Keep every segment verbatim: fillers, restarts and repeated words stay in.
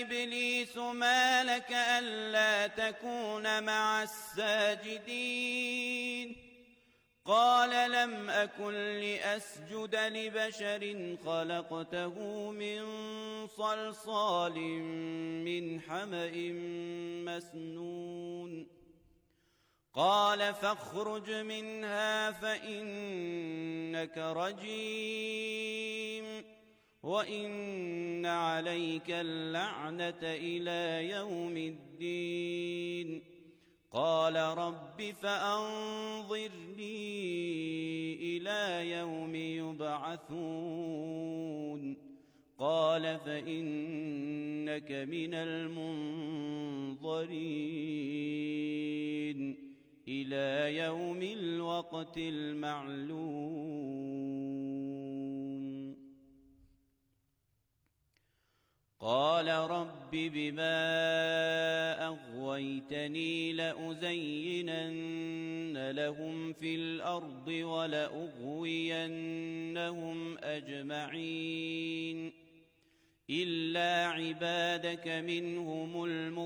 إبليس ما لك ألا تكون مع الساجدين قال لم أكن لأسجد لبشر خلقته من صلصال من حمأ مسنون قال فاخرج منها فإنك رجيم وإن عليك اللعنة إلى يوم الدين قال رب فأنظرني إلى يوم يبعثون قال فإنك من المنظرين إلى يوم الوقت المعلوم قال رب بما أغويتني لأزينن لهم في الأرض ولأغوينهم أجمعين إلا عبادك منهم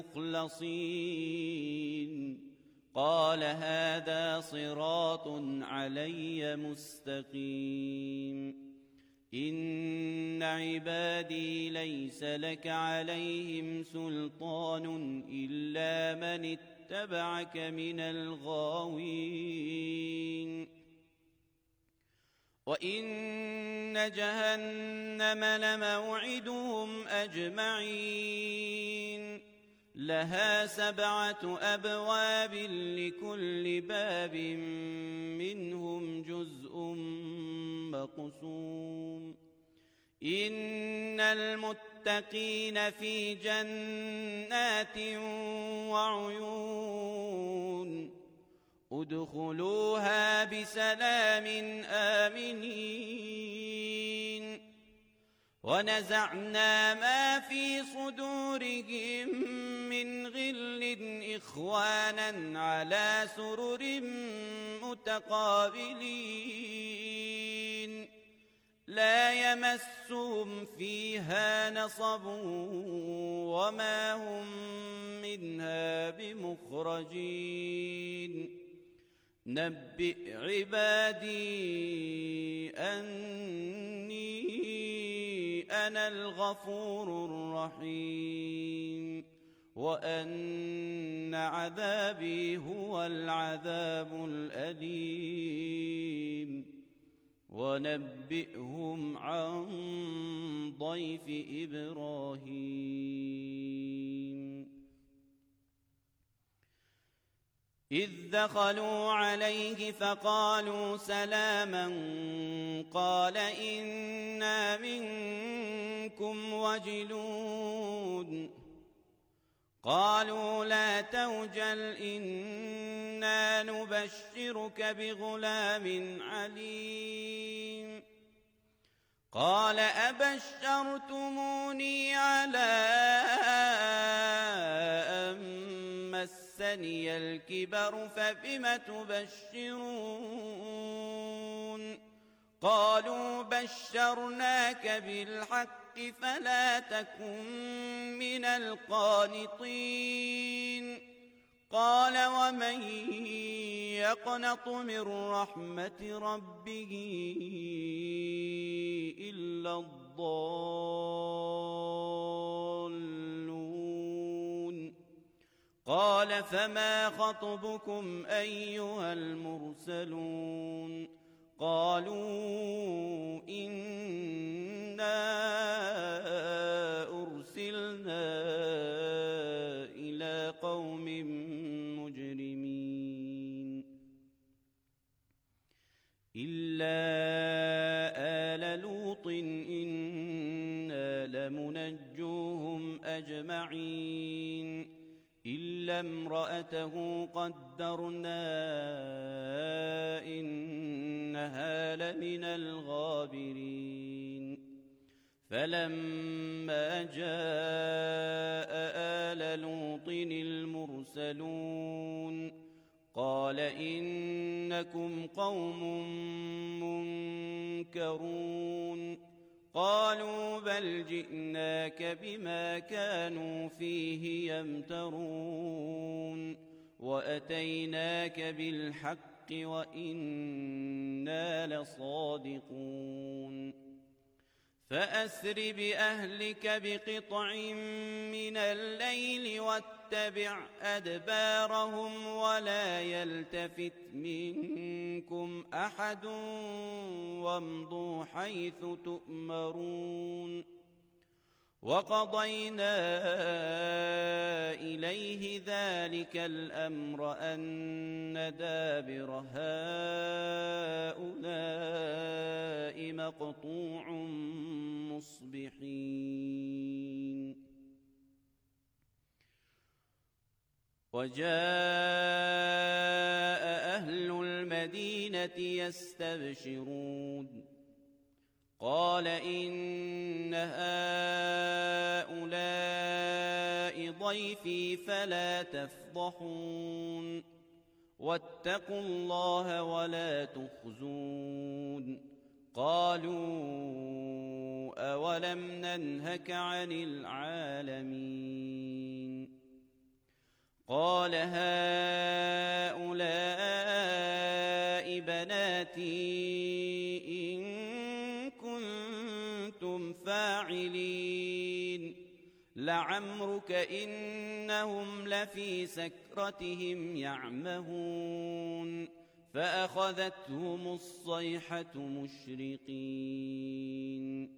المخلصين قال هذا صراط علي مستقيم إن عبادي ليس لك عليهم سلطان إلا من اتبعك من الغاوين وإن جهنم لموعدهم أجمعين لها سبعة أبواب لكل باب منهم جزء مقسوم إن المتقين في جنات وعيون ادخلوها بسلام آمنين ونزعنا ما في صدورهم من غل إخوانا على سرر متقابلين لا يمسهم فيها نصب وما هم منها بمخرجين نبئ عبادي أني أنا الغفور الرحيم وأن عذابي هو العذاب الأليم ونبئهم عن ضيف إبراهيم إذ دخلوا عليه فقالوا سلاما قال إنا منكم وجلون قالوا لا توجل إنا نبشرك بغلام عليم قال أبشرتموني على أن مسني الكبر فبم تبشرون قالوا بشرناك بالحق فلا تكن من القانطين قال ومن يقنط من رحمة ربه إلا الضالون قال فما خطبكم أيها المرسلون قالوا إنا أرسلنا إلى قوم مجرمين إلا آل لوط إنا لمنجوهم أجمعين إلا امرأته قدرنا إنها لمن الغابرين فلما جاء آل لوط المرسلون قال إنكم قوم منكرون قالوا بل جئناك بما كانوا فيه يمترون وأتيناك بالحق وإنا لصادقون فأسر بأهلك بقطع من الليل واتبع أدبارهم ولا يلتفت منكم أحد وامضوا حيث تؤمرون وقضينا إليه ذلك الأمر أن دابر هؤلاء مقطوع مصبحين وجاء أهل المدينة يستبشرون قال إن هؤلاء ضيفي فلا تفضحون واتقوا الله ولا تخزون قالوا أولم ننهك عن العالمين قال هؤلاء بناتي إن كنتم فاعلين لعمرك إنهم لفي سكرتهم يعمهون فأخذتهم الصيحة مشرقين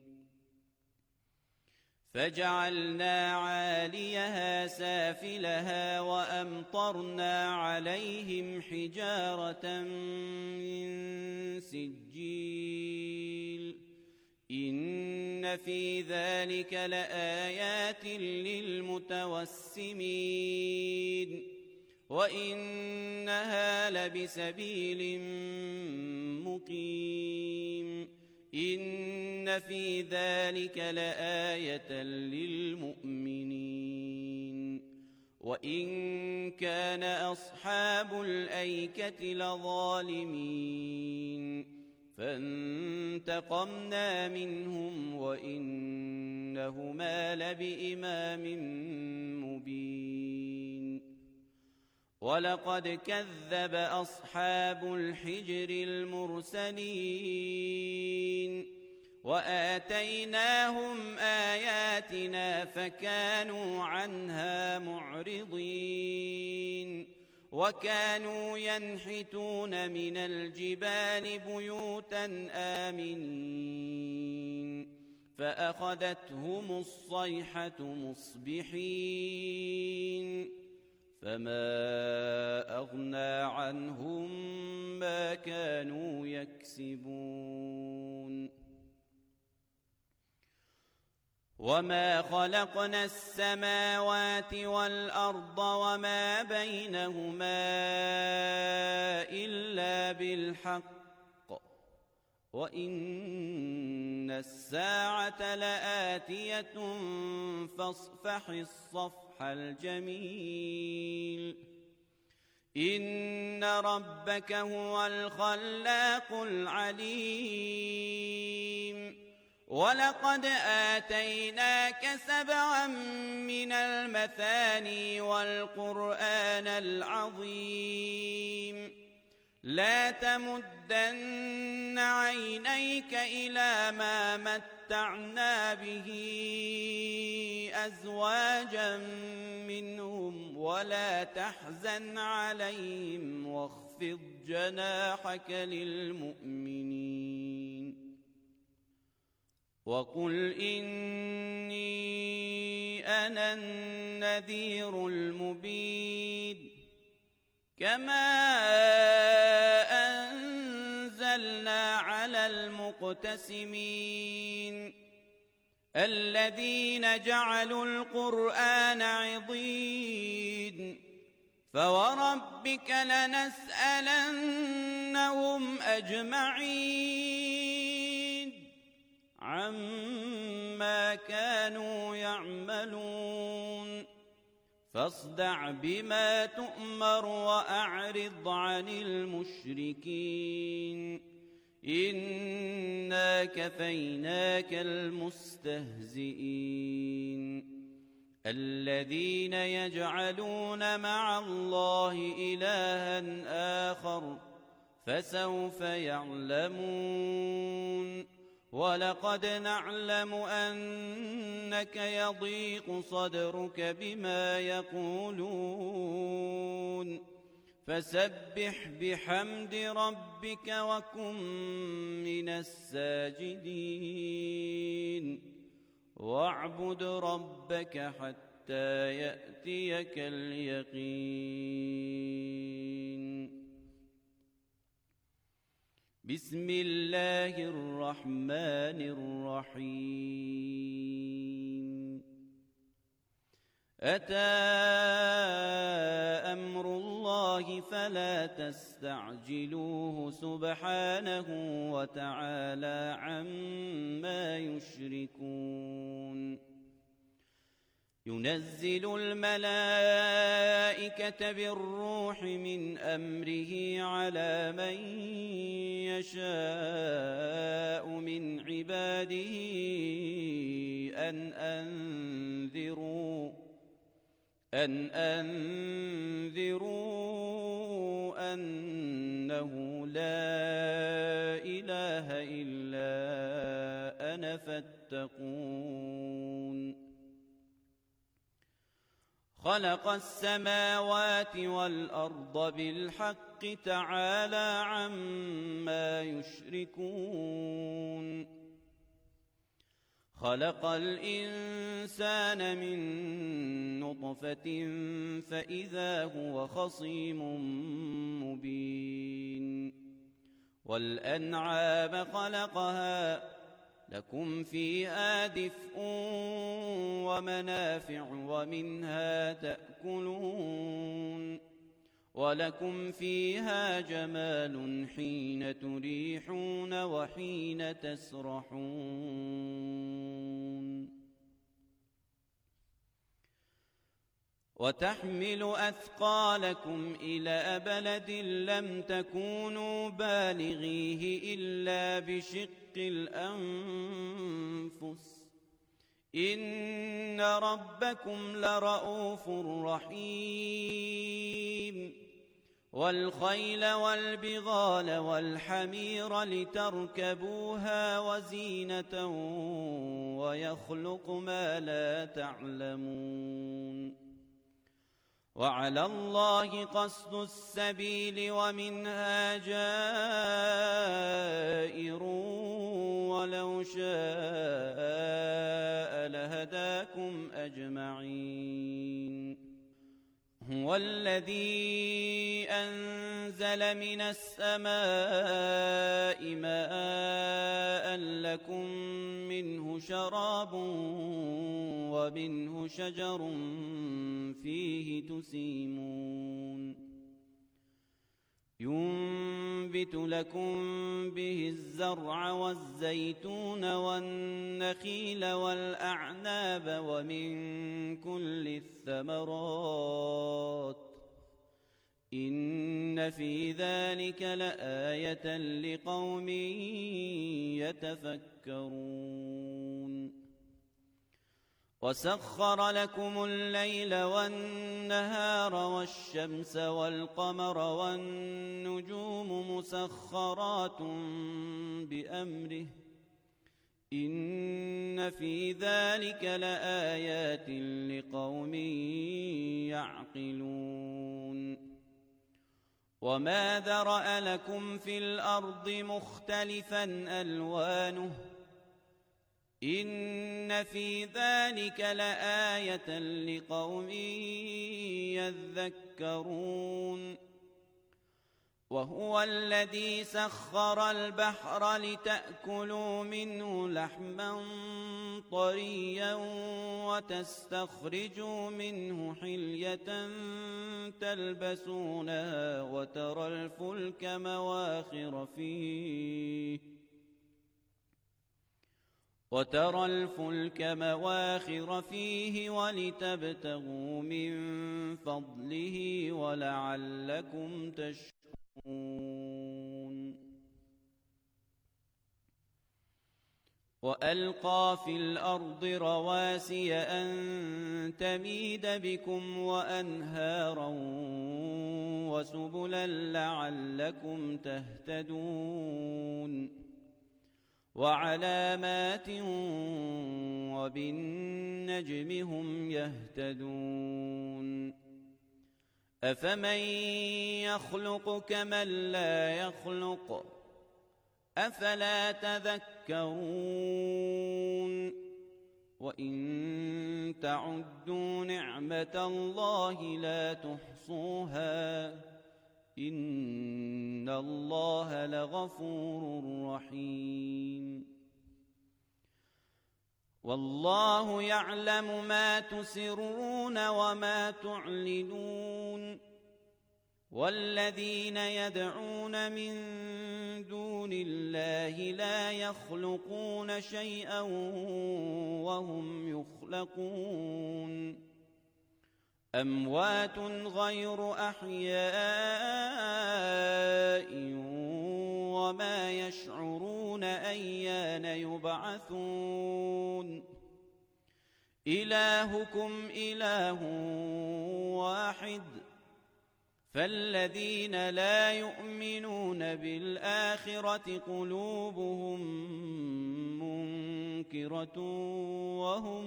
فجعلنا عاليها سافلها وأمطرنا عليهم حجارة من سجيل إن في ذلك لآيات للمتوسمين وإنها لبسبيل مقيم إن في ذلك لآية للمؤمنين وإن كان أصحاب الأيكة لظالمين فانتقمنا منهم وإنهما لبإمام مبين ولقد كذب أصحاب الحجر المرسلين وآتيناهم آياتنا فكانوا عنها معرضين وكانوا ينحتون من الجبال بيوتا آمنين فأخذتهم الصيحة مصبحين فما أغنى عنهم ما كانوا يكسبون وما خلقنا السماوات والأرض وما بينهما إلا بالحق وإن الساعة لآتية فاصفح الصفح الجميل إن ربك هو الخلاق العليم ولقد آتيناك سبعا من المثاني والقرآن العظيم لا تمدن عينيك إلى ما متعنا به أزواجا منهم ولا تحزن عليهم واخفض جناحك للمؤمنين وقل إني أنا النذير المبين كما أنزلنا على المقتسمين الذين جعلوا القرآن عضين فوربك لنسألنهم أجمعين عما كانوا يعملون فاصدع بما تؤمر وأعرض عن المشركين إنا كفيناك المستهزئين الذين يجعلون مع الله إلها آخر فسوف يعلمون ولقد نعلم أنك يضيق صدرك بما يقولون فسبح بحمد ربك وكن من الساجدين واعبد ربك حتى يأتيك اليقين. بسم الله الرحمن الرحيم. أتى أمر الله فلا تستعجلوه سبحانه وتعالى عما يشركون. ينزل الملائكة بالروح من أمره على من يشاء من عباده أن أنذروا أن أنذروا أنه لا إله إلا أنا فاتقون. خلق السماوات والأرض بالحق تعالى عما يشركون. خلق الإنسان من نطفة فإذا هو خصيم مبين. والأنعام خلقها لكم فيها دفء ومنافع ومنها تأكلون ولكم فيها جمال حين تريحون وحين تسرحون. وتحمل أثقالكم إلى بلد لم تكونوا بالغيه إلا بشق الأنفس إن ربكم لرؤوف رحيم. والخيل والبغال والحمير لتركبوها وزينة ويخلق ما لا تعلمون. وعلى الله قصد السبيل ومنها جائر ولو شاء لهداكم أجمعين. هو الذي أنزل من السماء ماء لكم منه شراب ومنه شجر فيه تسيمون. ينبت لكم به الزرع والزيتون والنخيل والأعناب ومن كل الثمرات إن في ذلك لآية لقوم يتفكرون. وسخر لكم الليل والنهار والشمس والقمر والنجوم مسخرات بأمره إن في ذلك لآيات لقوم يعقلون. وما ذرأ لكم في الأرض مختلفا ألوانه إن في ذلك لآية لقوم يذكرون. وهو الذي سخر البحر لتأكلوا منه لحما طريا وتستخرجوا منه حلية تلبسونها وترى الفلك مواخر فيه وترى الفلك مواخر فيه ولتبتغوا من فضله ولعلكم تشكرون. وألقى في الأرض رواسي أن تميد بكم وأنهارا وسبلا لعلكم تهتدون وعلامات وبالنجم هم يهتدون أفمن يخلق كمن لا يخلق أفلا تذكرون وإن تعدوا نعمة الله لا تحصوها إن الله لغفور رحيم والله يعلم ما تسرون وما تعلنون والذين يدعون من دون الله لا يخلقون شيئا وهم يخلقون أموات غير أحياء وما يشعرون أيان يبعثون إلهكم إله واحد فالذين لا يؤمنون بالآخرة قلوبهم منكرة وهم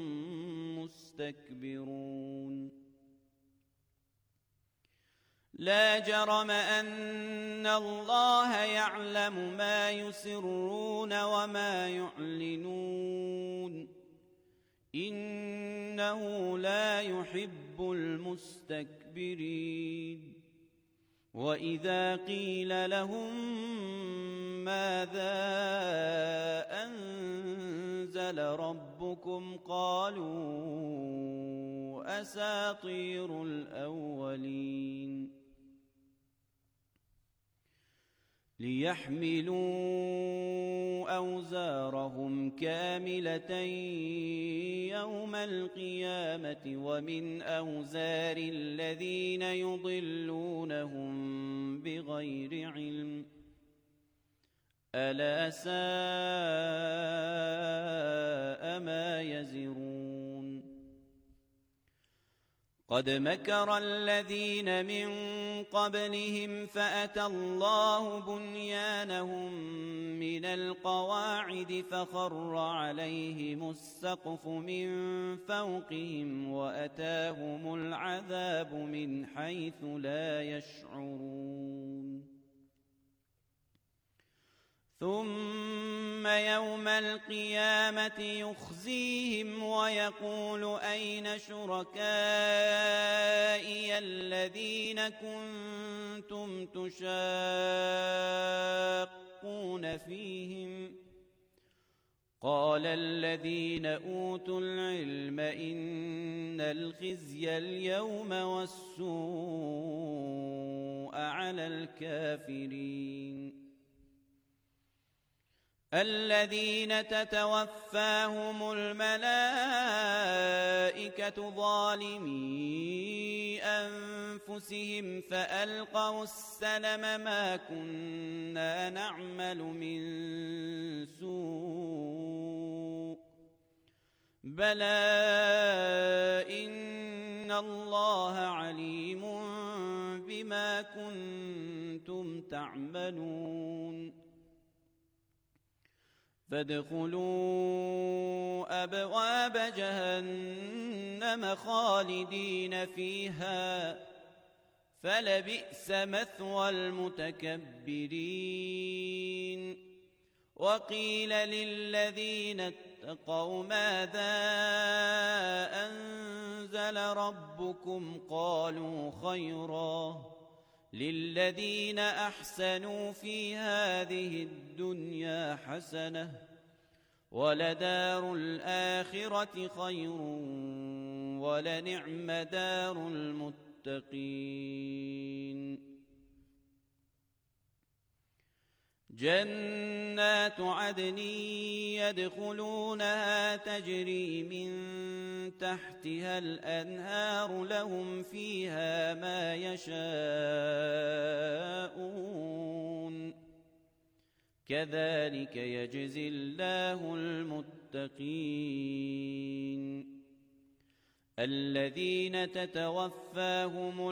مستكبرون لا جرم أن الله يعلم ما يسرون وما يعلنون إنه لا يحب المستكبرين وإذا قيل لهم ماذا أنزل ربكم قالوا أساطير الأولين ليحملوا أوزارهم كاملة يوم القيامة ومن أوزار الذين يضلونهم بغير علم ألا ساء ما يزرون قد مكر الذين من قبلهم فأتى الله بنيانهم من القواعد فخر عليهم السقف من فوقهم وأتاهم العذاب من حيث لا يشعرون ثم يوم القيامة يخزيهم ويقول أين شركائي الذين كنتم تشاقون فيهم قال الذين أوتوا العلم إن الخزي اليوم والسوء على الكافرين الذين تتوفاهم الملائكة ظالمي أنفسهم فألقوا السلم ما كنا نعمل من سوء بلى إن الله عليم بما كنتم تعملون فادخلوا أبواب جهنم خالدين فيها فلبئس مثوى المتكبرين وقيل للذين اتقوا ماذا أنزل ربكم قالوا خيرا للذين أحسنوا في هذه الدنيا حسنة ولدار الآخرة خير ولنعم دار المتقين جنات عدن يدخلونها تجري من تحتها الأنهار لهم فيها ما يشاءون كذلك يجزي الله المتقين الذين تتوفاهم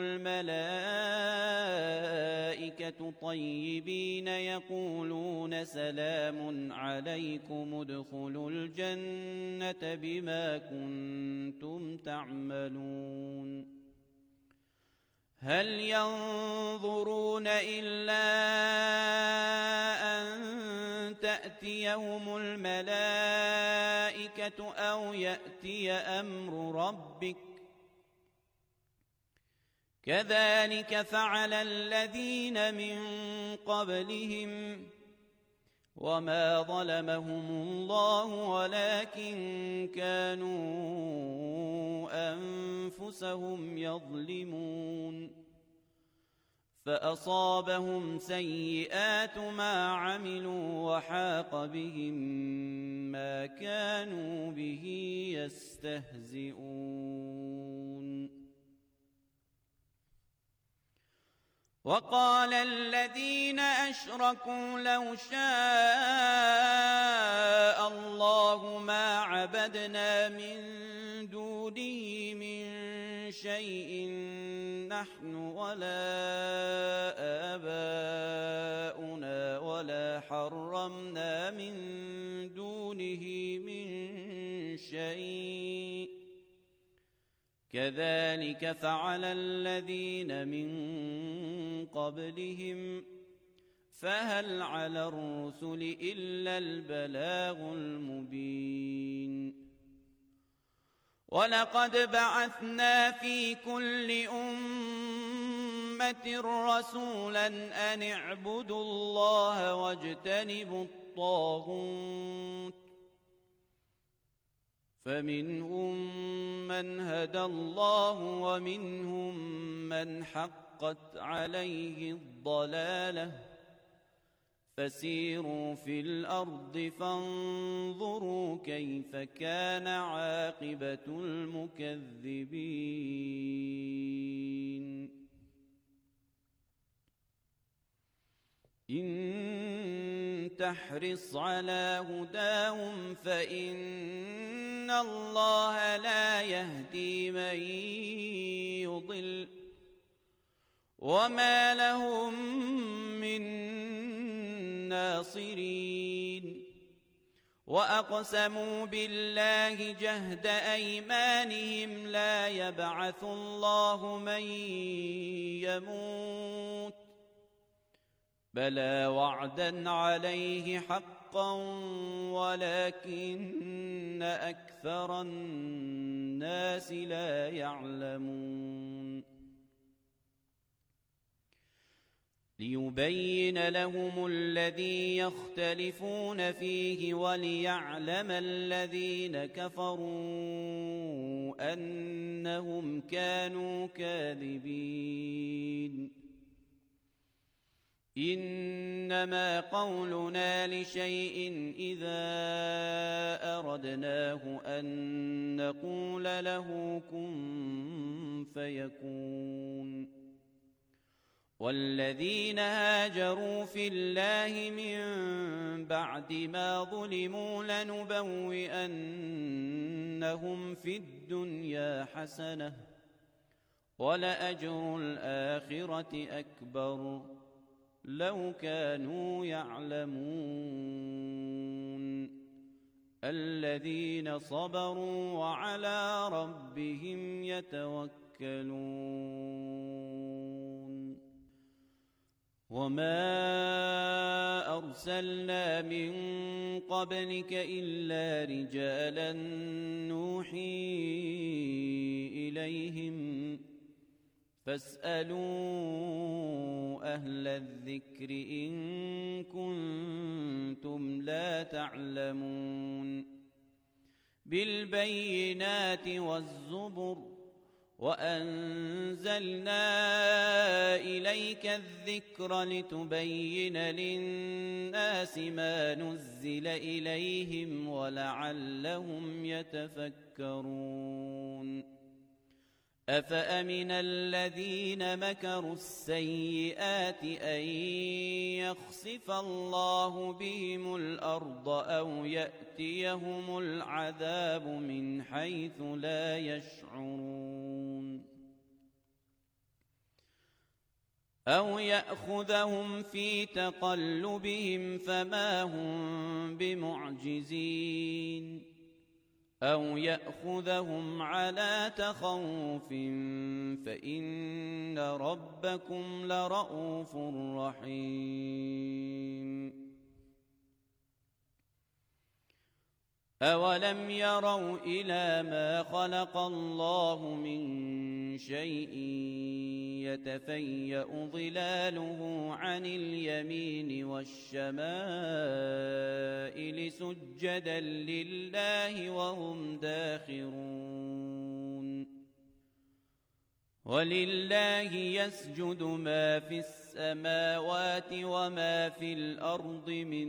الملائكة طيبين يقولون سلام عليكم ادخلوا الجنة بما كنتم تعملون هل ينظرون إلا أن تأتيهم الملائكة أو يأتي أمر ربك كذلك فعل الذين من قبلهم وما ظلمهم الله ولكن كانوا أنفسهم يظلمون فأصابهم سيئات ما عملوا وحاق بهم ما كانوا به يستهزئون وقال الذين أشركوا لو شاء الله ما عبدنا من دونه من شيء نحن ولا آباؤنا ولا حرمنا من دونه من شيء كذلك فعل الذين من قبلهم فهل على الرسل إلا البلاغ المبين ولقد بعثنا في كل أمة رسولا أن اعبدوا الله واجتنبوا الطاغوت فمنهم من هدى الله ومنهم من حقت عليه الضلالة فسيروا في الأرض فانظروا كيف كان عاقبة المكذبين إن تحرص على هداهم فإن الله لا يهدي من يضل وما لهم من ناصرين وأقسموا بالله جهد أيمانهم لا يبعث الله من يموت بلى وعدا عليه حقا ولكن أكثر الناس لا يعلمون ليبين لهم الذي يختلفون فيه وليعلم الذين كفروا أنهم كانوا كاذبين إنما قولنا لشيء إذا أردناه أن نقول له كن فيكون والذين هاجروا في الله من بعد ما ظلموا لنبوئنهم في الدنيا حسنة ولأجر الآخرة أكبر لو كانوا يعلمون الذين صبروا وعلى ربهم يتوكلون وما أرسلنا من قبلك إلا رجالا نوحي إليهم فاسألوا أهل الذكر إن كنتم لا تعلمون بالبينات والزبر وأنزلنا إليك الذكر لتبين للناس ما نزل إليهم ولعلهم يتفكرون أفأمن الذين مكروا السيئات أن يخسف الله بهم الأرض أو يأتيهم العذاب من حيث لا يشعرون أو يأخذهم في تقلبهم فما هم بمعجزين أو يأخذهم على تخوف فإن ربكم لرءوف رحيم أولم يروا إلى ما خلق الله من شيء يتفيأ ظلاله عن اليمين والشمائل سجدا لله وهم داخرون ولله يسجد ما في السماوات وما في الأرض من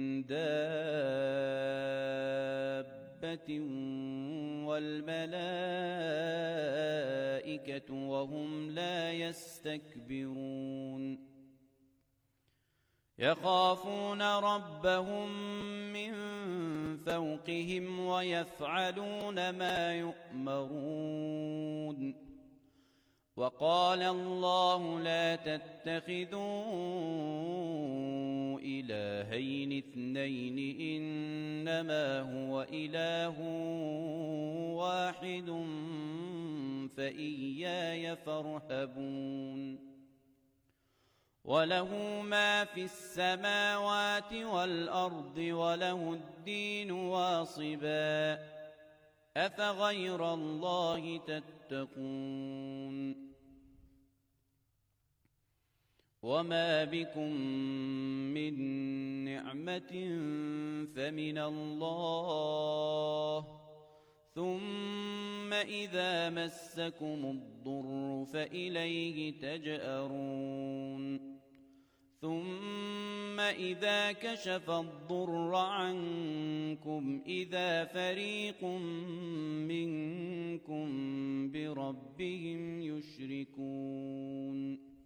دابة والملائكة وهم لا يستكبرون يخافون ربهم من فوقهم ويفعلون ما يؤمرون وقال الله لا تتخذوا إلهين اثنين إنما هو إله واحد فإياي فارهبون وله ما في السماوات والأرض وله الدين واصبا أفغير الله تتقون وما بكم من نعمة فمن الله ثم إذا مسكم الضر فإليه تجأرون ثم إذا كشف الضر عنكم إذا فريق منكم بربهم يشركون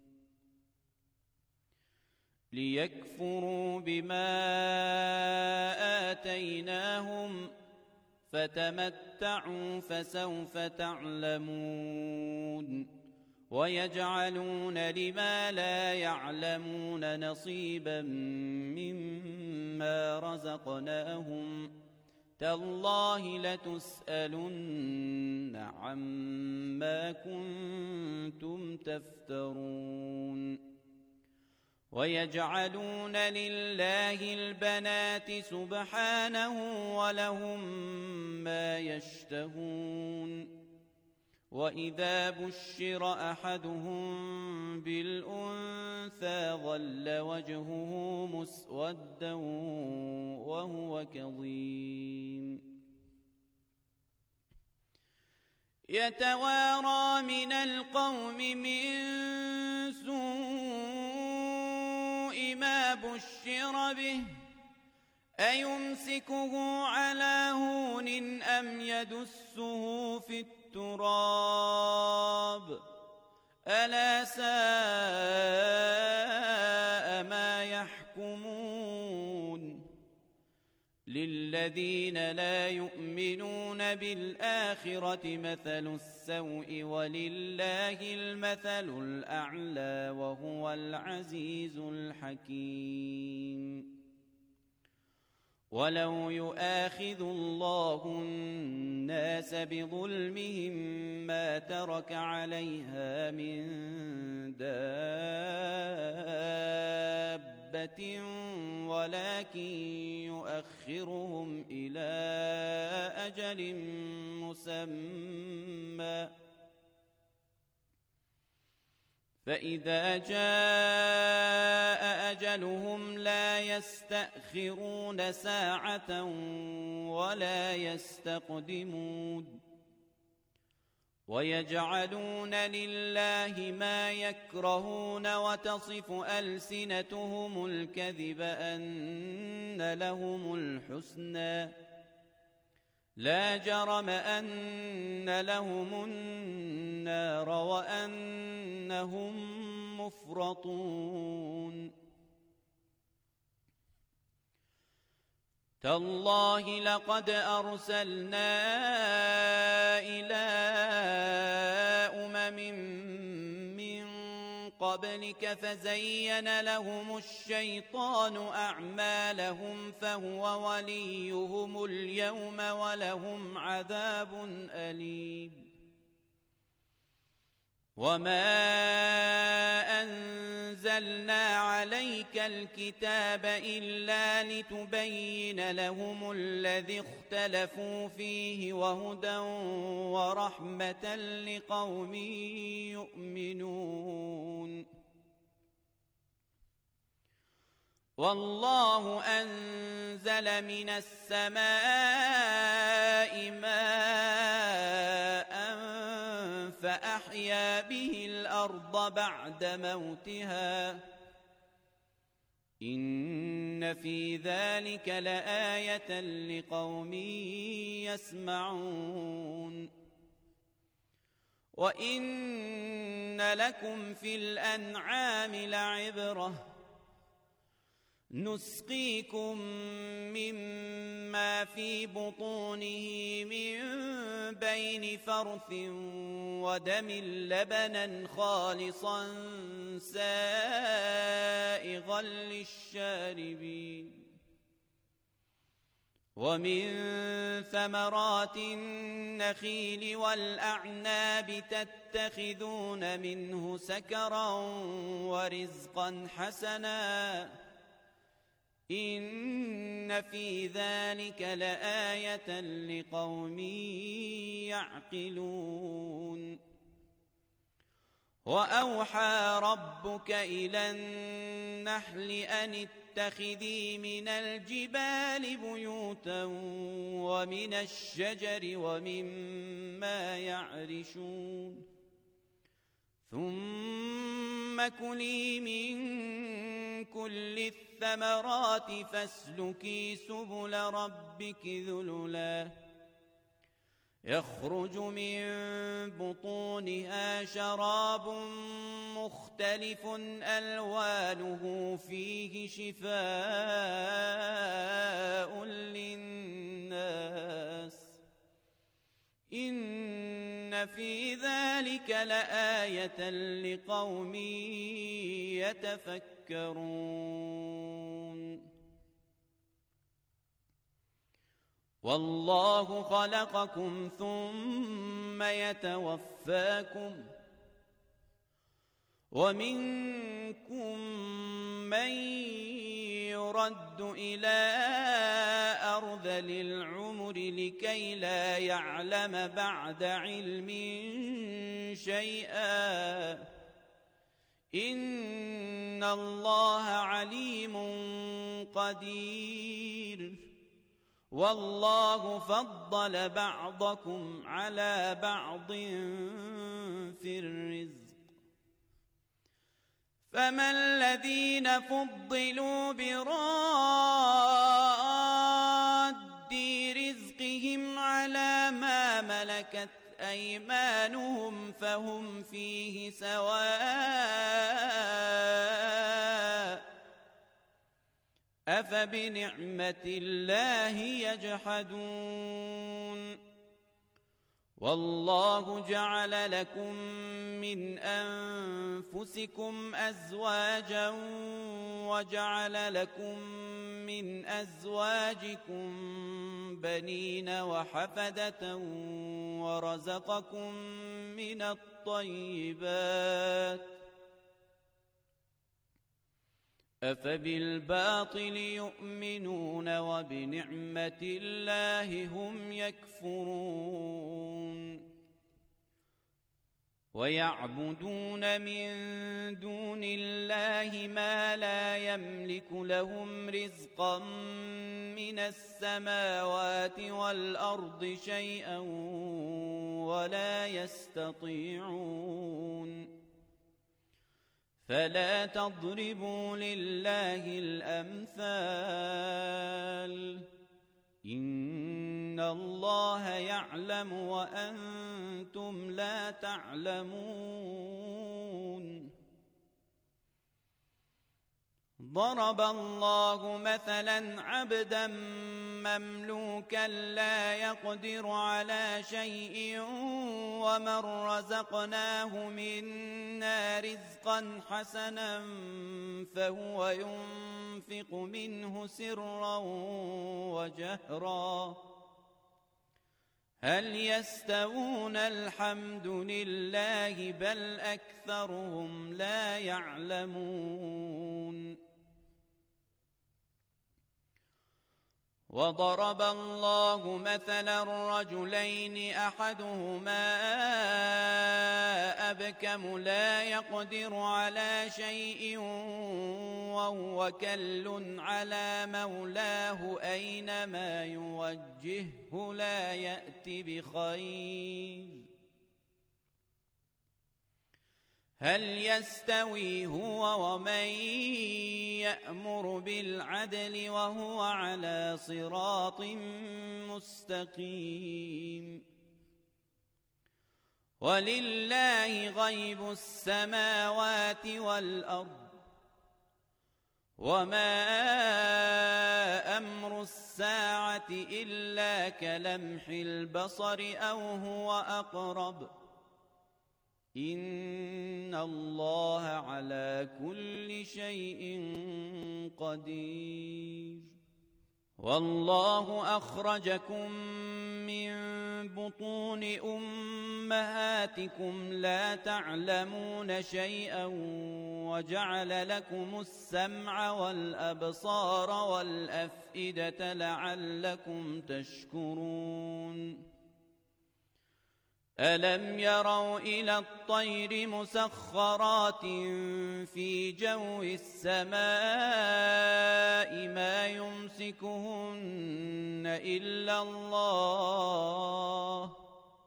ليكفروا بما آتيناهم فتمتعوا فسوف تعلمون ويجعلون لما لا يعلمون نصيبا مما رزقناهم تالله لتسألن عما كنتم تفترون ويجعلون لله البنات سبحانه ولهم ما يشتهون وإذا بشر أحدهم بالأنثى ظل وجهه مسودا وهو كظيم يتوارى من القوم من سوء ما بشر به أيمسكه على هون أم يدسه في التراب ألا ساء ما يحكمون للذين لا يؤمنون بالآخرة مثل السوء ولله المثل الأعلى وهو العزيز الحكيم ولو يؤاخذ الله الناس بظلمهم ما ترك عليها من دابة ولكن يؤخرهم إلى أجل مسمى فإذا جاء أجلهم لا يستأخرون ساعة ولا يستقدمون ويجعلون لله ما يكرهون وتصف ألسنتهم الكذب أن لهم الحسنى لا جرم أن لهم النار النار وأنهم مفرطون تالله لقد أرسلنا إلى أمم من قبلك فزين لهم الشيطان أعمالهم فهو وليهم اليوم ولهم عذاب أليم وما أنزلنا عليك الكتاب إلا لتبين لهم الذي اختلفوا فيه وهدى ورحمة لقوم يؤمنون والله أنزل من السماء ماء فأحيا به الأرض بعد موتها إن في ذلك لآية لقوم يسمعون وإن لكم في الأنعام لعبرة نسقيكم مما في بطونه من بين فرث ودم لبنا خالصا سائغا للشاربين ومن ثمرات النخيل والأعناب تتخذون منه سكرا ورزقا حسنا إن في ذلك لآية لقوم يعقلون وأوحى ربك إلى النحل أن اتخذي من الجبال بيوتا ومن الشجر ومما يعرشون ثم كلي من كل الثمرات فاسلكي سبل ربك ذللا يخرج من بطونها شراب مختلف ألوانه فيه شفاء للناس إن في ذلك لآية لقوم يتفكرون والله خلقكم ثم يتوفاكم ومنكم من يرد إلى أرذل العمر لكي لا يعلم بعد علم شيئا إن الله عليم قدير والله فضل بعضكم على بعض في الرزق فما الذين فضلوا براد رزقهم على ما ملكت أيمانهم فهم فيه سواء أفبنعمة الله يجحدون والله جعل لكم من أنفسكم أزواجا وجعل لكم من أزواجكم بنين وحفدة ورزقكم من الطيبات أفبالباطل يؤمنون وبنعمة الله هم يكفرون ويعبدون من دون الله ما لا يملك لهم رزقا من السماوات والأرض شيئا ولا يستطيعون فلا تضربوا لله الأمثال إن إن الله يعلم وأنتم لا تعلمون. ضرب الله مثلا عبدا مملوكا لا يقدر على شيء ومن رزقناه منا رزقا حسنا فهو ينفق منه سرا وجهرا هل يستوون؟ الحمد لله بل أكثرهم لا يعلمون. وضرب الله مثلا رجلين أحدهما أبكم لا يقدر على شيء وهو كل على مولاه أينما يوجهه لا يأتي بخير هل يستوي هو ومن يأمر بالعدل وهو على صراط مستقيم. ولله غيب السماوات والأرض وما أمر الساعة إلا كلمح البصر أو هو أقرب إن الله على كل شيء قدير. والله أخرجكم من بطون أمهاتكم لا تعلمون شيئا وجعل لكم السمع والأبصار والأفئدة لعلكم تشكرون. ألم يروا إلى الطير مسخرات في جو السماء ما يمسكهن إلا الله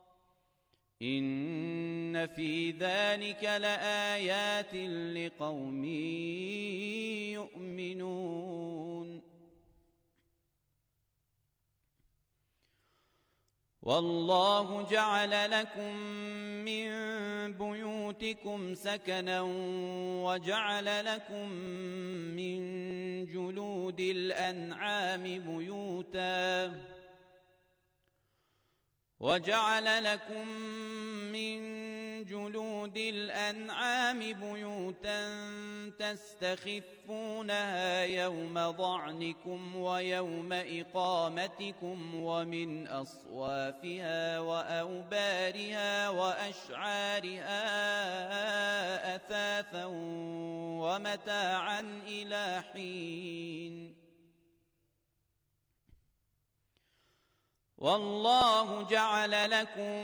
إن في ذلك لآيات لقوم يؤمنون. والله جعل لكم من بيوتكم سكنا وجعل لكم من جلود الأنعام بيوتا وجعل لكم من جلود الأنعام بيوتا تستخفونها يوم ضعنكم ويوم إقامتكم ومن أصوافها وأوبارها وأشعارها أثاثا ومتاعا إلى حين. والله جعل لكم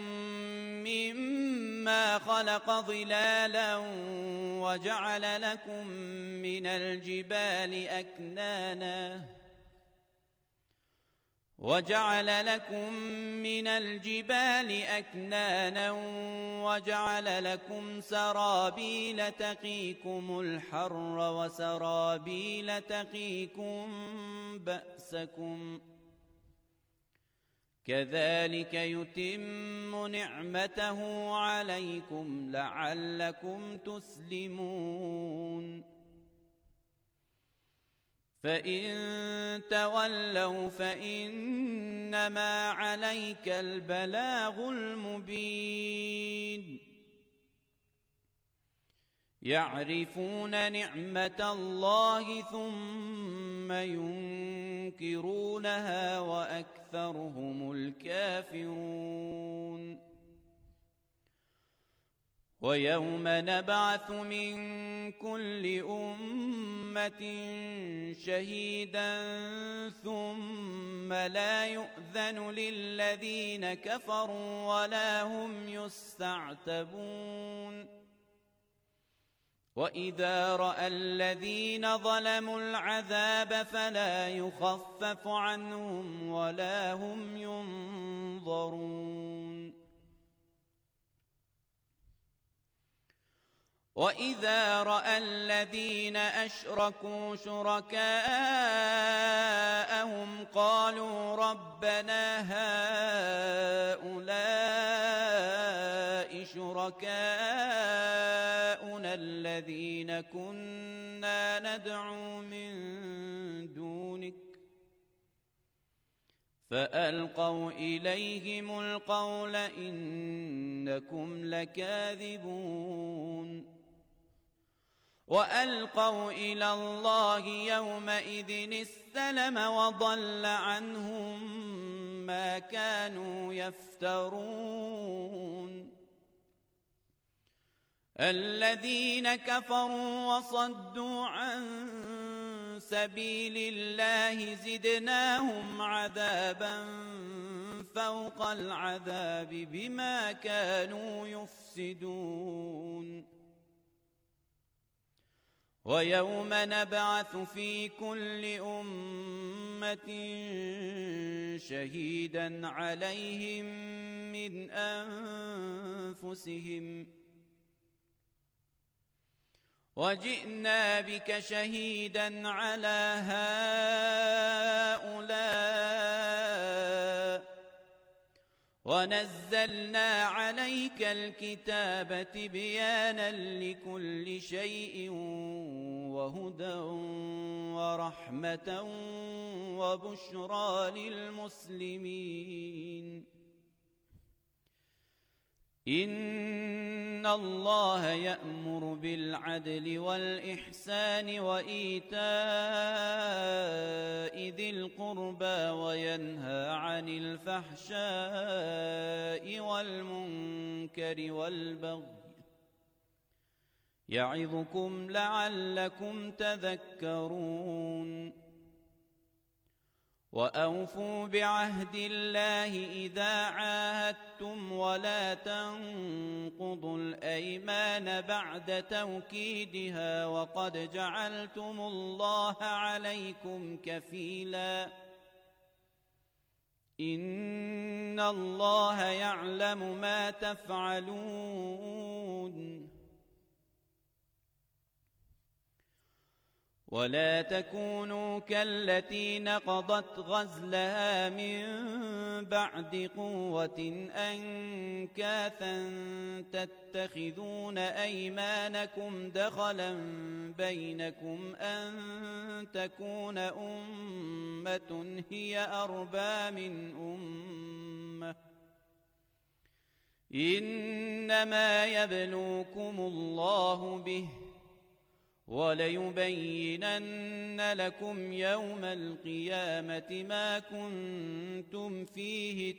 مما خلق ظلالا وجعل لكم من الجبال أكنانا وجعل لكم من الجبال أكنانا وجعل لكم سرابيل تقيكم الحر وسرابيل تقيكم بأسكم كذلك يتم نعمته عليكم لعلكم تسلمون. فإن تولوا فإنما عليك البلاغ المبين. يعرفون نعمة الله ثم ينكرونها وأكثرهم الكافرون. ويوم نبعث من كل أمة شهيدا ثم لا يؤذن للذين كفروا ولا هم يستعتبون. وإذا رأى الذين ظلموا العذاب فلا يخفف عنهم ولا هم ينظرون. وإذا رأى الذين أشركوا شركاءهم قالوا ربنا هؤلاء شركاؤنا الذين كنا ندعو من دونك فألقوا إليهم القول إنكم لكاذبون وألقوا إلى الله يومئذ السلم وضل عنهم ما كانوا يفترون الذين كفروا وصدوا عن سبيل الله زدناهم عذابا فوق العذاب بما كانوا يفسدون ويوم نبعث في كل أمة شهيدا عليهم من أنفسهم وجئنا بك شهيدا على هؤلاء ونزلنا عليك الكتاب تبيانا لكل شيء وهدى ورحمة وبشرى للمسلمين إن الله يأمر بالعدل والإحسان وإيتاء ذي القربى وينهى عن الفحشاء والمنكر والبغي يعظكم لعلكم تذكرون وأوفوا بعهد الله إذا عاهدتم ولا تنقضوا الأيمان بعد توكيدها وقد جعلتم الله عليكم كفيلا إن الله يعلم ما تفعلون ولا تكونوا كالتي نقضت غزلها من بعد قوة أنكاثا تتخذون أيمانكم دخلا بينكم أن تكون أمة هي أربى من أمة إنما يبلوكم الله به وليبينن لكم يوم القيامة ما كنتم فيه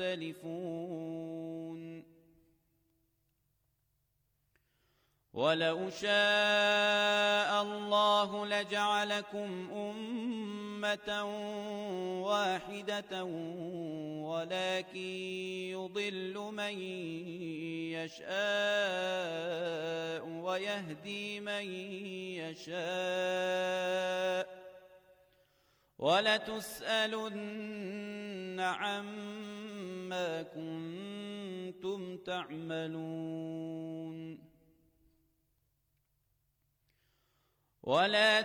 تختلفون ولو شاء الله لجعلكم أمة واحدة ولكن يضل من يشاء ويهدي من يشاء ولتسألن عما كنتم تعملون ولا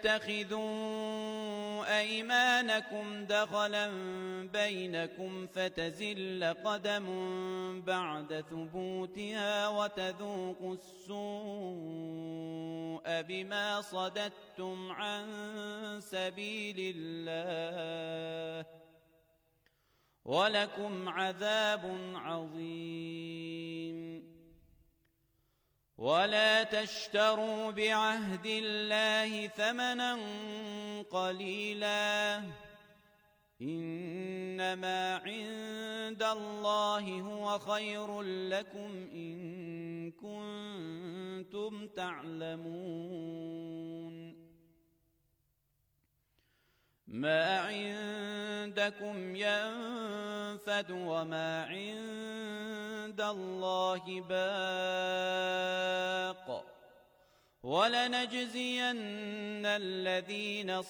تتخذوا أيمانكم دخلا بينكم فتزل قدم بعد ثبوتها وتذوقوا السوء بما صددتم عن سبيل الله ولكم عذاب عظيم ولا تشتروا بعهد الله ثمنا قليلا إنما عند الله هو خير لكم إن كنتم تعلمون ما عندكم ينفد وما عند الله باق ولنجزين الذين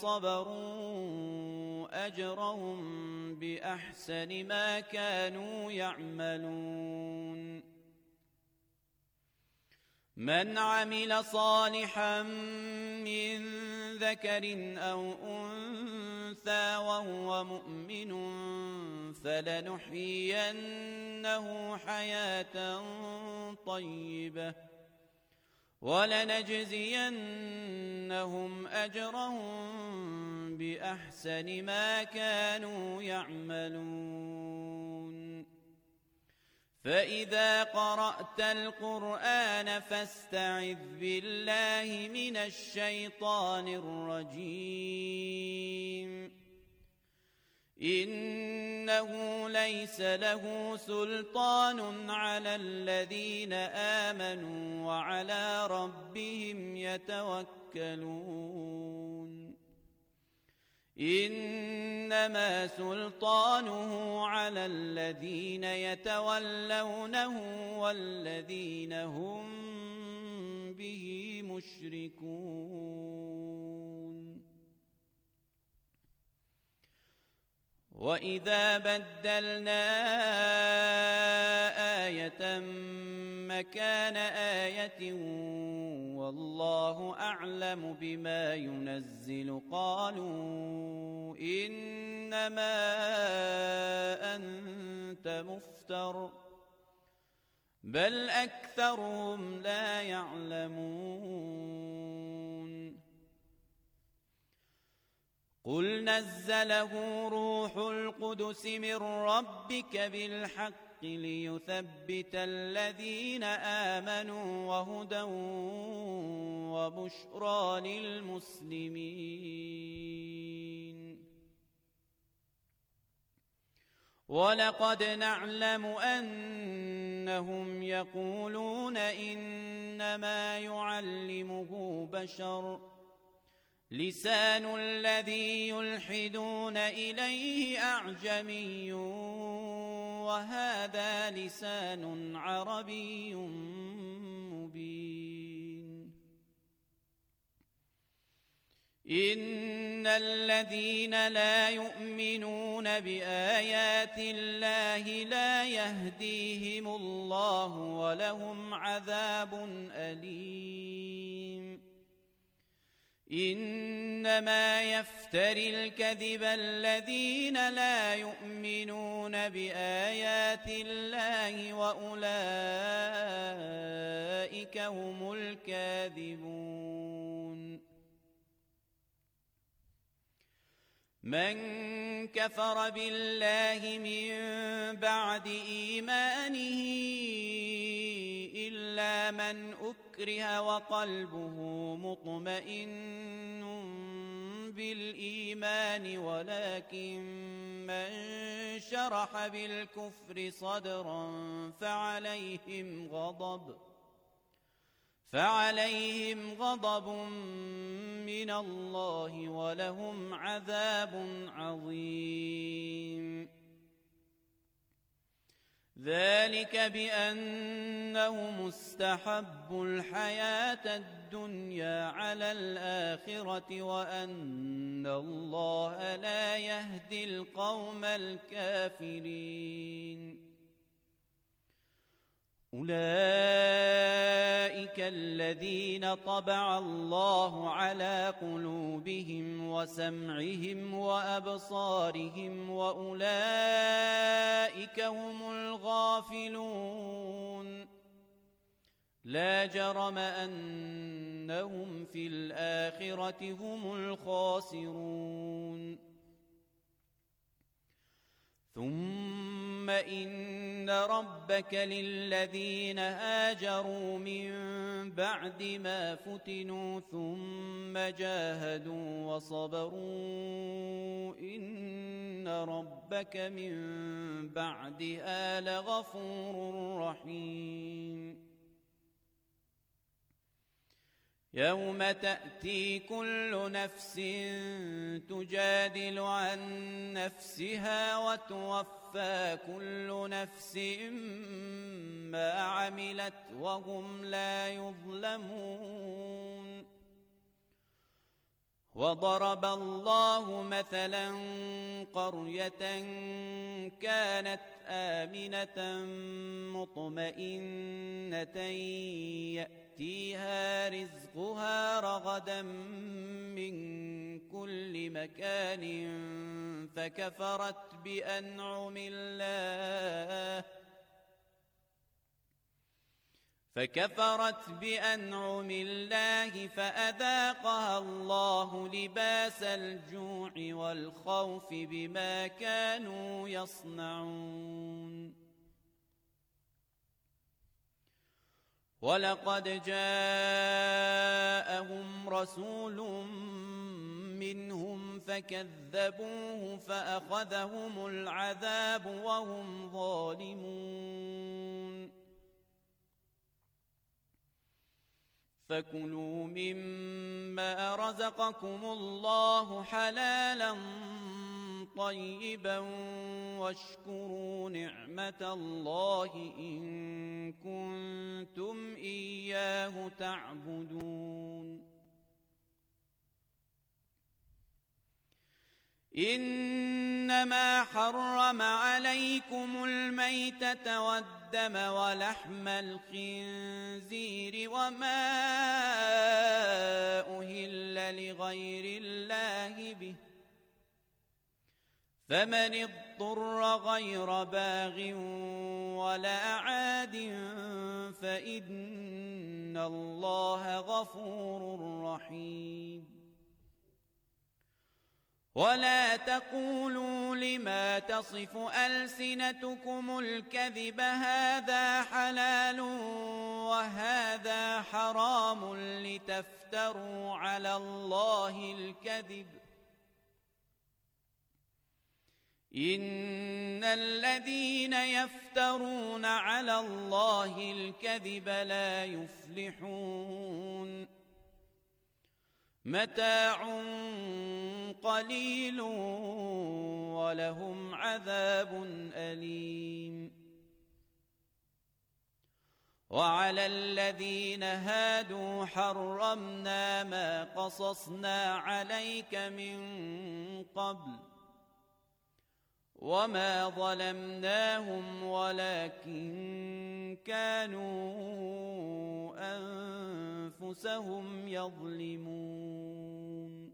صبروا أجرهم بأحسن ما كانوا يعملون من عمل صالحا من ذكر أو أنثى وهو مؤمن فلنحيينه حياة طيبة ولنجزينهم أجرهم بأحسن ما كانوا يعملون. فإذا قرأت القرآن فاستعذ بالله من الشيطان الرجيم إنه ليس له سلطان على الذين آمنوا وعلى ربهم يتوكلون إنما سلطانه على الذين يتولونه والذين هم به مشركون. وإذا بدلنا آية مكان آية والله أعلم بما ينزل قالوا إنما أنت مفتر بل أكثرهم لا يعلمون. قل نزله روح القدس من ربك بالحق ليثبت الذين آمنوا وهدى وبشرى للمسلمين. ولقد نعلم أنهم يقولون إنما يعلمه بشر لسان الذي يلحدون إليه أعجمي وهذا لسان عربي مبين. إن الذين لا يؤمنون بآيات الله لا يهديهم الله ولهم عذاب أليم. إنما يفتري الكذب الذين لا يؤمنون بآيات الله وأولئك هم الكاذبون. من كفر بالله من بعد إيمانه إلا من أكره وقلبه مطمئن بالإيمان ولكن من شرح بالكفر صدرا فعليهم غضب فعليهم غضب من الله ولهم عذاب عظيم. ذلك بأنهم استحبوا الحياة الدنيا على الآخرة وأن الله لا يهدي القوم الكافرين. أولئك الذين طبع الله على قلوبهم وسمعهم وأبصارهم وأولئك هم الغافلون. لا جرم أنهم في الآخرة هم الخاسرون. ثم إن ربك للذين هاجروا من بعد ما فتنوا ثم جاهدوا وصبروا إن ربك من بعدها لغفور رحيم. يوم تأتي كل نفس تجادل عن نفسها وتوفى كل نفس ما عملت وهم لا يظلمون. وضرب الله مثلا قرية كانت آمنة مطمئنة يأتيها يأتيها رزقها رغدا من كل مكان فكفرت بأنعم الله فكفرت بأنعم الله فأذاقها الله لباس الجوع والخوف بما كانوا يصنعون ولقد جاءهم رسول منهم فكذبوه فأخذهم العذاب وهم ظالمون فكلوا مما رزقكم الله حلالا طيبا واشكروا نعمة الله إن كنتم إياه تعبدون إنما حرم عليكم الميتة والدم ولحم الخنزير وما أهل لغير الله به فمن اضطر غير باغ ولا عاد فإن الله غفور رحيم ولا تقولوا لما تصف ألسنتكم الكذب هذا حلال وهذا حرام لتفتروا على الله الكذب إن الذين يفترون على الله الكذب لا يفلحون متاع قليل ولهم عذاب أليم وعلى الذين هادوا حرمنا ما قصصنا عليك من قبل وما ظلمناهم ولكن كانوا أنفسهم يظلمون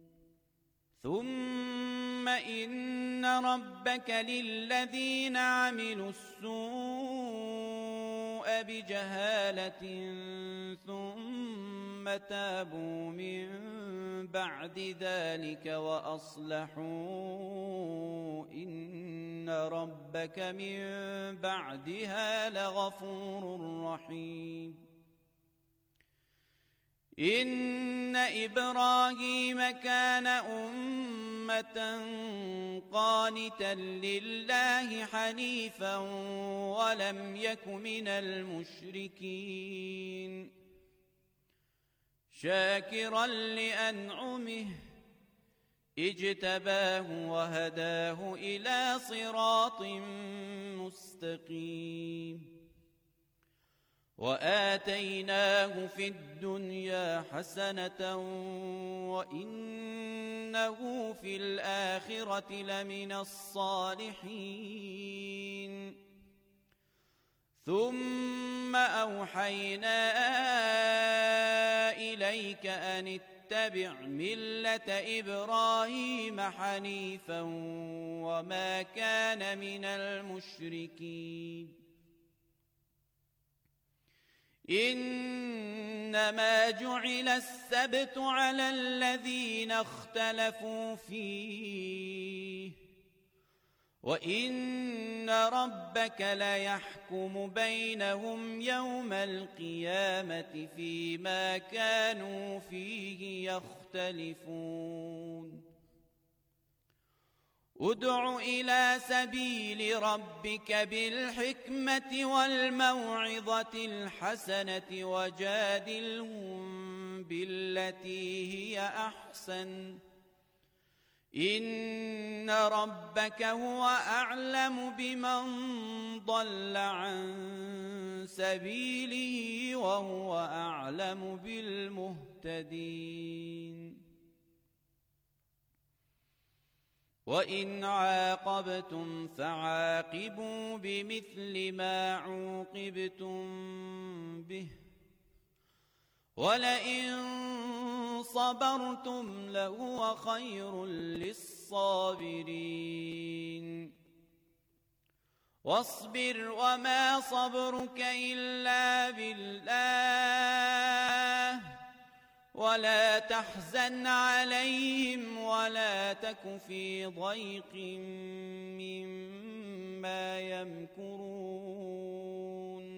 ثم إن ربك للذين عملوا السوء بجهالة ثم تابوا من بعد ذلك وأصلحوا إن ربك من بعدها لغفور رحيم إن إبراهيم كان أمة قانتا لله حنيفا ولم يك من المشركين شاكرا لأنعمه اجتباه وهداه إلى صراط مستقيم وآتيناه في الدنيا حسنة وإنه في الآخرة لمن الصالحين ثم أوحينا إليك أن اتبع ملة إبراهيم حنيفا وما كان من المشركين إنما جعل السبت على الذين اختلفوا فيه وإن ربك ليحكم بينهم يوم القيامة فيما كانوا فيه يختلفون ادع إلى سبيل ربك بالحكمة والموعظة الحسنة وجادلهم بالتي هي أحسن إن ربك هو أعلم بمن ضل عن سبيله وهو أعلم بالمهتدين وإن عاقبتم فعاقبوا بمثل ما عوقبتم به ولئن صبرتم لهو خير للصابرين واصبر وما صبرك إلا بالله ولا تحزن عليهم ولا تك في ضيق مما يمكرون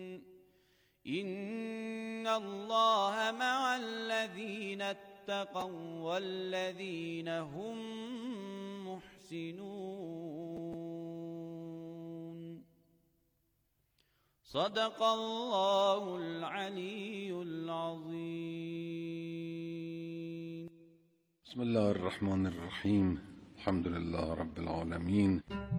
إن الله مع الذين اتقوا والذين هم محسنون صدق الله العلي العظيم. بسم الله الرحمن الرحیم. الحمد لله رب العالمین.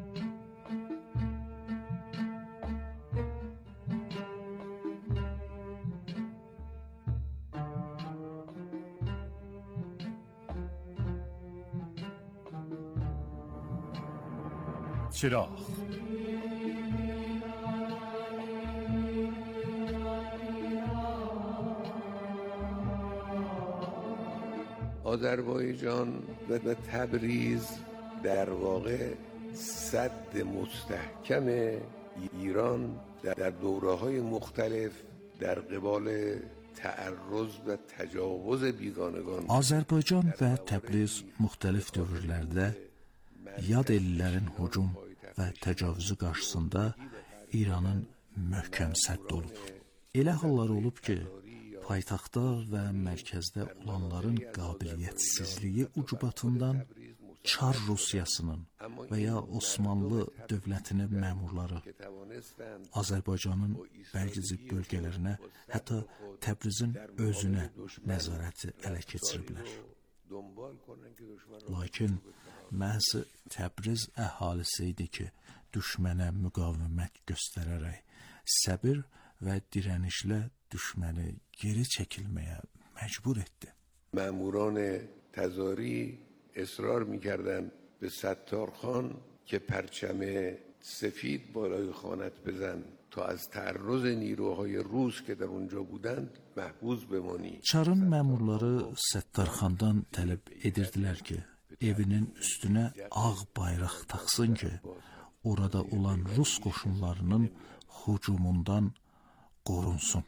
چراغ آذربایجان و تبریز در واقع سد مستحکم ایران در دوره‌های مختلف در قبال تعرض və təcavüz بیگانگان. Azərbaycan və Təbriz müxtəlif dövrlərdə yad ellərin hücum və təcavüzü qarşısında İranın möhkəm sədd olub. Elə hallar olub ki, paytaxtda və mərkəzdə olanların qabiliyyətsizliyi ucbatından Çar Rusiyasının və ya Osmanlı dövlətinin məmurları Azərbaycanın bəzi bölgələrinə, hətta Təbrizin özünə nəzarəti ələ keçiriblər. Lakin məhz Təbriz əhalisi idi ki, düşmənə müqavimət göstərərək səbir və dirənişlə düşməni geri çəkilməyə məcbur etdi. Məmuran təzari اصرار می‌کردند به ستارخان که پرچم سفید بالای خانت بزن تا از تعرض نیروهای روس که در اونجا بودند محفوظ بمانی. Çarın məmurları Səttarxandan tələb edirdilər ki, evinin üstünə ağ bayraq taxsın ki, orada olan Rus qoşunlarının hücumundan qorunsun.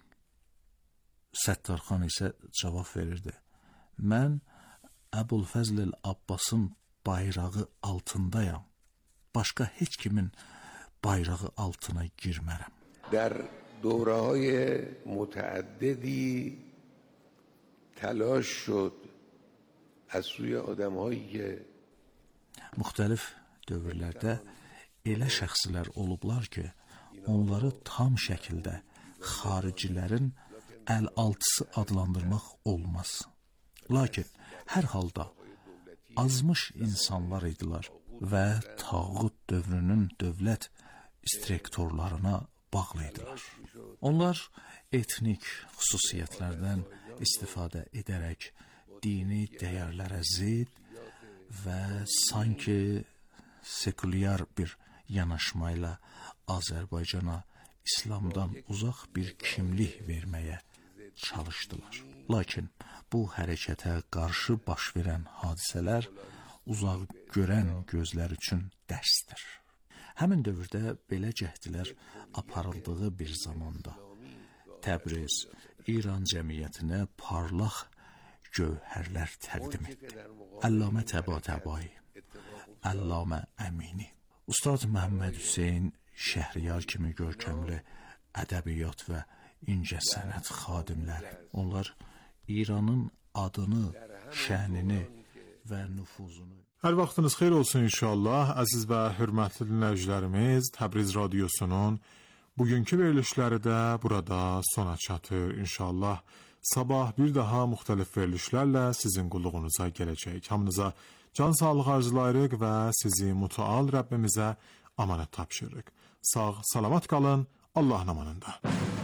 Səttarxan isə cavab verirdi: Mən Əbülfəzl Abbasın bayrağı altındayam. Başqa heç kimin bayrağı altına girmərəm. در دوره‌های متعددی تلاش شد از سوی آدم‌هایی که müxtəlif dövrlərdə elə şəxslər olublar ki, onları tam şəkildə xaricilərin əl-altısı adlandırmaq olmaz. Lakin hər halda azmış insanlar idilər və tağut dövrünün dövlət instruktorlarına bağlı idilər. Onlar etnik xüsusiyyətlərdən istifadə edərək dini dəyərlərə zid və sanki sekulyar bir yanaşmayla Azərbaycana İslamdan uzaq bir kimlik verməyə çalışdılar. Lakin bu hərəkətə qarşı baş verən hadisələr uzaq görən gözlər üçün dərsdir. Həmin dövrdə belə cəhdlər aparıldığı bir zamanda Təbriz İran cəmiyyətinə parlaq gövhərlər təqdim etdi. Əllamə Təbatəbai, Əllamə Əmini, Ustad Məhəmməd Hüseyn Şəhriyar kimi görkəmli ədəbiyyat və incəsənət xadimləri. Onlar İranın adını, şənini və nüfuzunu. Hər vaxtınız xeyir olsun inşallah. Əziz və hörmətli dinləyicilərimiz, Təbriz Radiosunun bugünkü verilişləri də burada sona çatır inşallah. Sabah bir daha müxtəlif verilişlərlə sizin qulluğunuza gələcək. Hamınıza can sağlığı arzulayırıq və sizi mütəal Rəbbimizə amanət tapşırırıq. Sağ, salamat qalın, Allahın amanında.